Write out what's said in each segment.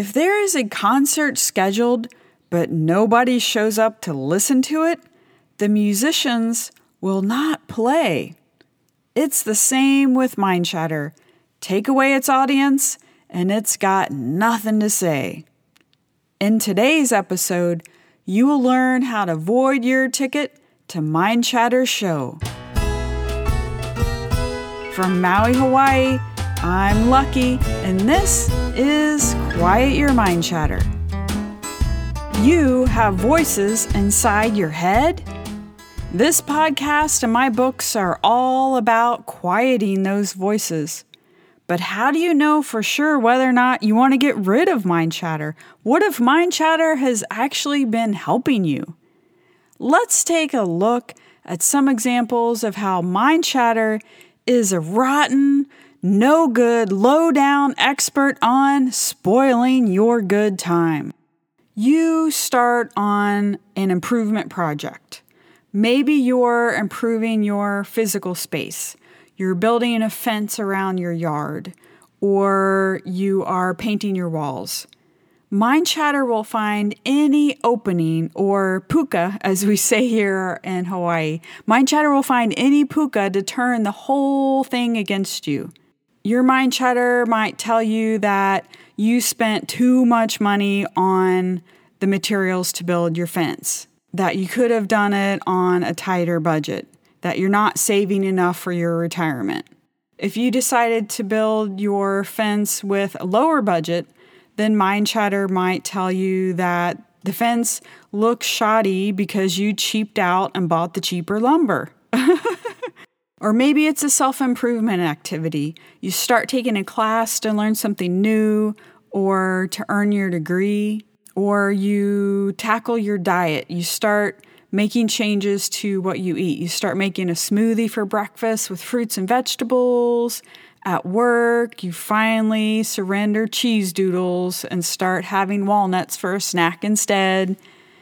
If there is a concert scheduled, but nobody shows up to listen to it, the musicians will not play. It's the same with mind chatter. Take away its audience, and it's got nothing to say. In today's episode, you will learn how to void your ticket to Mind Chatter's show. From Maui, Hawaii, I'm Lucky, and this is Quiet Your Mind Chatter. You have voices inside your head? This podcast and my books are all about quieting those voices. But how do you know for sure whether or not you want to get rid of mind chatter? What if mind chatter has actually been helping you? Let's take a look at some examples of how mind chatter is a rotten, no good, low-down expert on spoiling your good time. You start on an improvement project. Maybe you're improving your physical space. You're building a fence around your yard, or you are painting your walls. Mind chatter will find any opening, or puka, as we say here in Hawaii. Mind chatter will find any puka to turn the whole thing against you. Your mind chatter might tell you that you spent too much money on the materials to build your fence, that you could have done it on a tighter budget, that you're not saving enough for your retirement. If you decided to build your fence with a lower budget, then mind chatter might tell you that the fence looks shoddy because you cheaped out and bought the cheaper lumber. Or maybe it's a self-improvement activity. You start taking a class to learn something new or to earn your degree, or you tackle your diet. You start making changes to what you eat. You start making a smoothie for breakfast with fruits and vegetables. At work, you finally surrender cheese doodles and start having walnuts for a snack instead.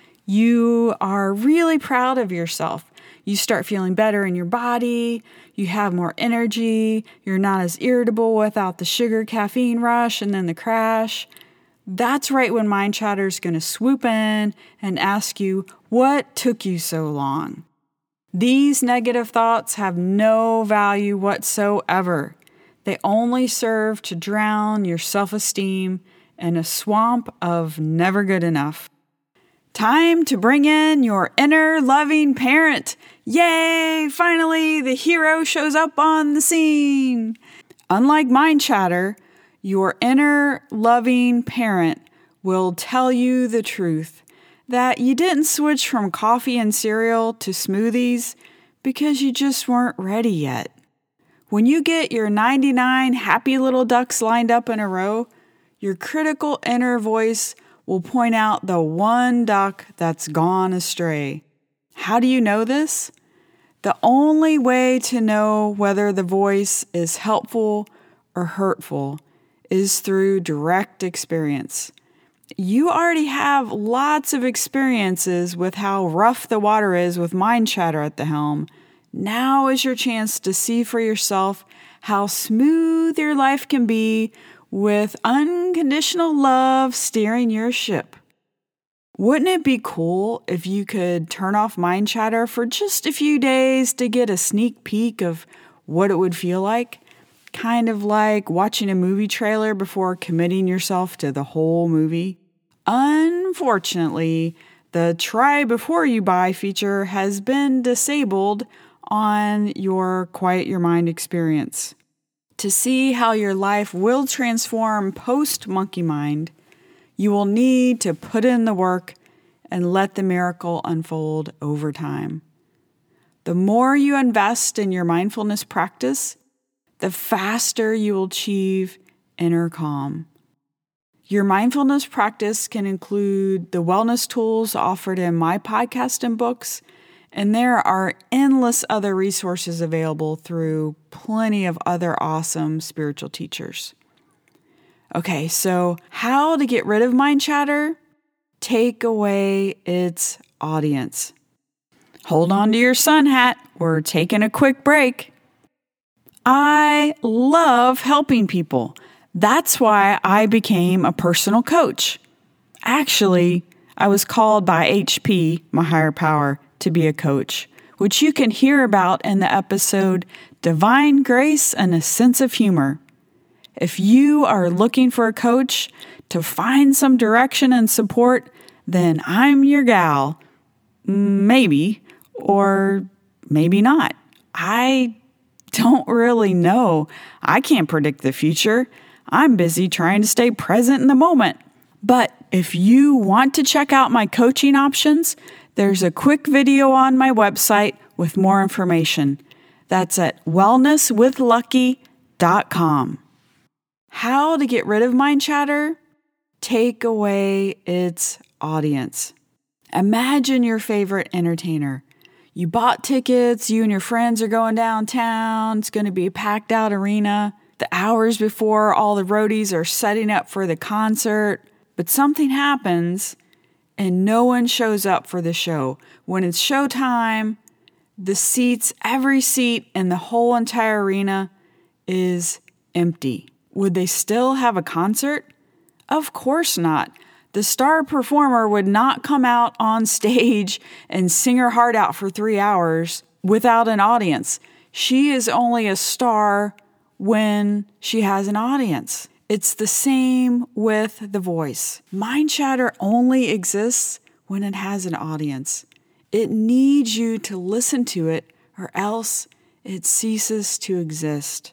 You are really proud of yourself. You start feeling better in your body. You have more energy. You're not as irritable without the sugar caffeine rush and then the crash. That's right when mind chatter is going to swoop in and ask you, what took you so long? These negative thoughts have no value whatsoever. They only serve to drown your self-esteem in a swamp of never good enough. Time to bring in your inner loving parent. Yay! Finally, the hero shows up on the scene. Unlike mind chatter, your inner loving parent will tell you the truth, that you didn't switch from coffee and cereal to smoothies because you just weren't ready yet. When you get your 99 happy little ducks lined up in a row, your critical inner voice will point out the one duck that's gone astray. How do you know this? The only way to know whether the voice is helpful or hurtful is through direct experience. You already have lots of experiences with how rough the water is with mind chatter at the helm. Now is your chance to see for yourself how smooth your life can be with unconditional love steering your ship. Wouldn't it be cool if you could turn off mind chatter for just a few days to get a sneak peek of what it would feel like? Kind of like watching a movie trailer before committing yourself to the whole movie. Unfortunately, the try before you buy feature has been disabled on your Quiet Your Mind experience. To see how your life will transform post-Monkey Mind, you will need to put in the work and let the miracle unfold over time. The more you invest in your mindfulness practice, the faster you will achieve inner calm. Your mindfulness practice can include the wellness tools offered in my podcast and books, and there are endless other resources available through plenty of other awesome spiritual teachers. Okay, so how to get rid of mind chatter? Take away its audience. Hold on to your sun hat. We're taking a quick break. I love helping people. That's why I became a personal coach. Actually, I was called by HP, my higher power, to be a coach, which you can hear about in the episode Divine Grace and a Sense of Humor. If you are looking for a coach to find some direction and support, then I'm your gal. Maybe, or maybe not. I don't really know. I can't predict the future. I'm busy trying to stay present in the moment. But if you want to check out my coaching options, there's a quick video on my website with more information. That's at wellnesswithlucky.com. How to get rid of mind chatter? Take away its audience. Imagine your favorite entertainer. You bought tickets, you and your friends are going downtown, it's going to be a packed out arena. The hours before, all the roadies are setting up for the concert, but something happens and no one shows up for the show. When it's showtime, the seats, every seat in the whole entire arena is empty. Would they still have a concert? Of course not. The star performer would not come out on stage and sing her heart out for 3 hours without an audience. She is only a star when she has an audience. It's the same with the voice. Mind chatter only exists when it has an audience. It needs you to listen to it, or else it ceases to exist.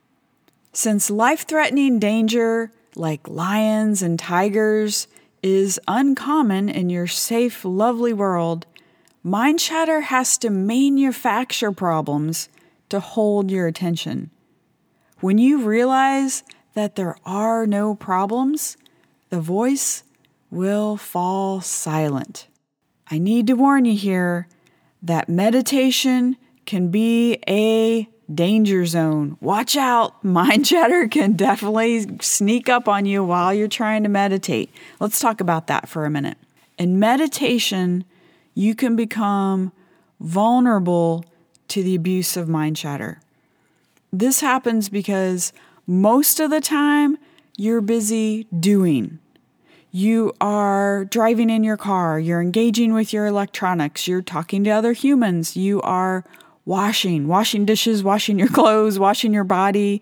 Since life-threatening danger, like lions and tigers, is uncommon in your safe, lovely world, mind chatter has to manufacture problems to hold your attention. When you realize that there are no problems, the voice will fall silent. I need to warn you here that meditation can be a danger zone. Watch out. Mind chatter can definitely sneak up on you while you're trying to meditate. Let's talk about that for a minute. In meditation, you can become vulnerable to the abuse of mind chatter. This happens because most of the time you're busy doing. You are driving in your car, you're engaging with your electronics, you're talking to other humans, you are washing dishes, washing your clothes, washing your body,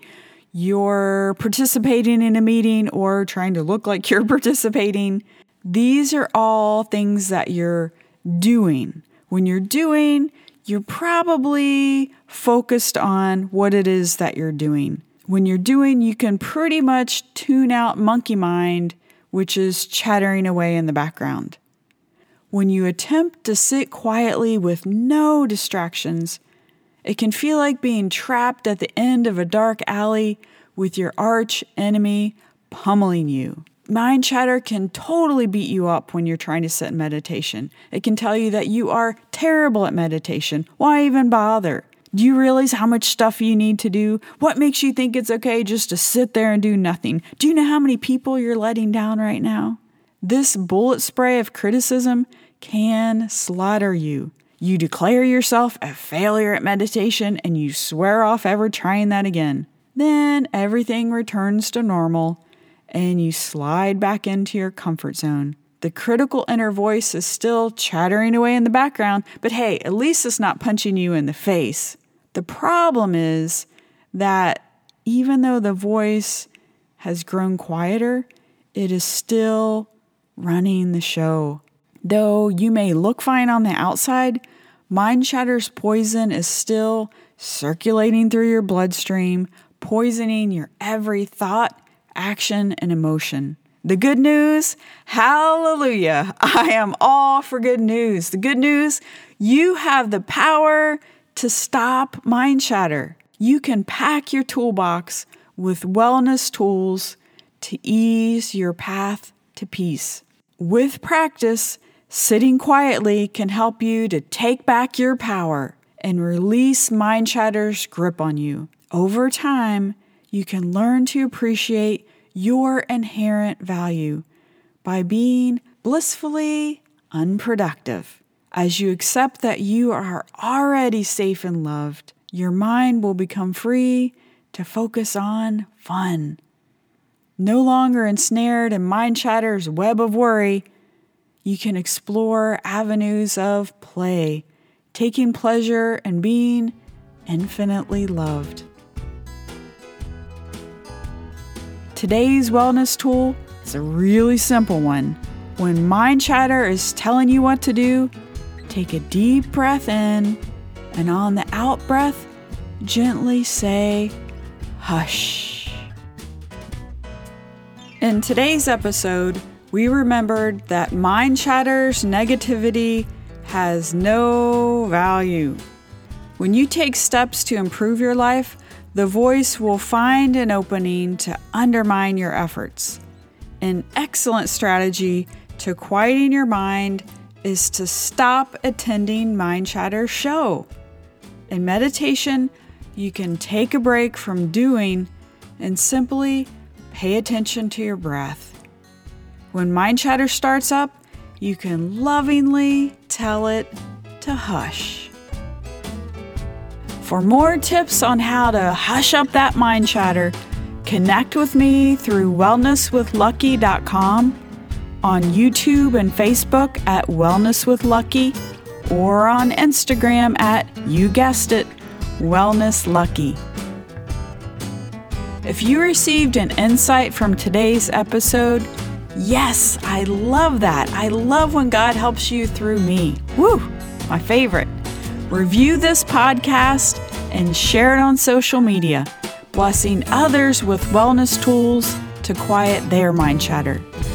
you're participating in a meeting or trying to look like you're participating. These are all things that you're doing. When you're doing, you're probably focused on what it is that you're doing. When you're doing, you can pretty much tune out monkey mind, which is chattering away in the background. When you attempt to sit quietly with no distractions, it can feel like being trapped at the end of a dark alley with your arch enemy pummeling you. Mind chatter can totally beat you up when you're trying to sit in meditation. It can tell you that you are terrible at meditation. Why even bother? Do you realize how much stuff you need to do? What makes you think it's okay just to sit there and do nothing? Do you know how many people you're letting down right now? This bullet spray of criticism can slaughter you. You declare yourself a failure at meditation and you swear off ever trying that again. Then everything returns to normal and you slide back into your comfort zone. The critical inner voice is still chattering away in the background, but hey, at least it's not punching you in the face. The problem is that even though the voice has grown quieter, it is still running the show. Though you may look fine on the outside, mind chatter's poison is still circulating through your bloodstream, poisoning your every thought, action, and emotion. The good news, hallelujah, I am all for good news. The good news, you have the power to stop mind chatter. You can pack your toolbox with wellness tools to ease your path to peace. With practice, sitting quietly can help you to take back your power and release mind chatter's grip on you. Over time, you can learn to appreciate your inherent value by being blissfully unproductive. As you accept that you are already safe and loved, your mind will become free to focus on fun. No longer ensnared in mind chatter's web of worry, you can explore avenues of play, taking pleasure in being infinitely loved. Today's wellness tool is a really simple one. When mind chatter is telling you what to do, take a deep breath in, and on the out breath, gently say, hush. In today's episode, we remembered that mind chatter's negativity has no value. When you take steps to improve your life, the voice will find an opening to undermine your efforts. An excellent strategy to quieting your mind is to stop attending mind chatter's show. In meditation, you can take a break from doing and simply pay attention to your breath. When mind chatter starts up, you can lovingly tell it to hush. For more tips on how to hush up that mind chatter, connect with me through wellnesswithlucky.com, on YouTube and Facebook at Wellness with Lucky, or on Instagram at, you guessed it, Wellness Lucky. If you received an insight from today's episode, yes, I love that. I love when God helps you through me. Woo, my favorite. Review this podcast and share it on social media, blessing others with wellness tools to quiet their mind chatter.